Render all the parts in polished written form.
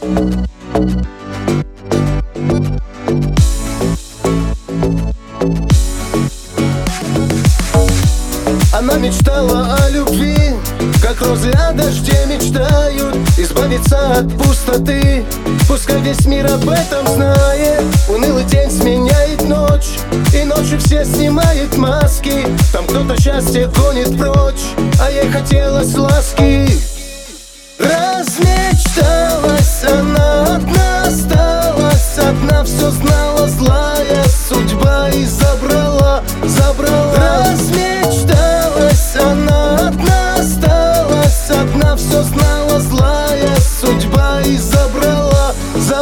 Она мечтала о любви, как розы о дожде мечтают избавиться от пустоты. Пускай весь мир об этом знает. Унылый день сменяет ночь, и ночью все снимают маски. Там кто-то счастье гонит прочь, а ей хотелось ласки. Размечталась она, одна осталась, одна все знала, злая судьба и забрала. Размечталась она, одна осталась, одна все знала, злая судьба и забрала.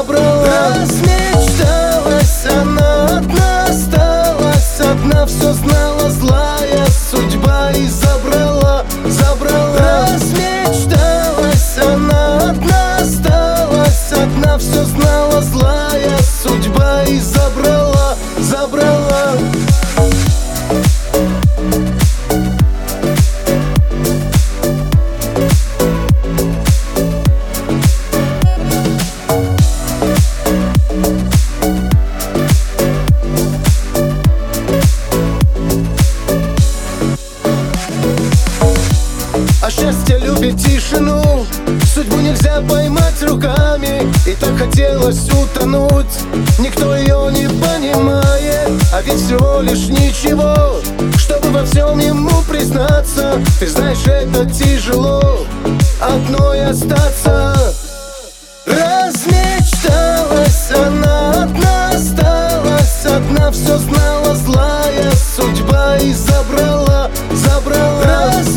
Размечталась она, одна осталась, одна все знала, злая судьба и забрала. Размечталась она, одна осталась, одна все знала, злая судьба и забрала. А счастье любит тишину, судьбу нельзя поймать руками. И так хотелось утонуть, никто ее не понимает. А ведь всего лишь ничего, чтобы во всем ему признаться. Ты знаешь, это тяжело, одной остаться. Размечталась она, одна осталась, одна все знала, злая судьба и забрала.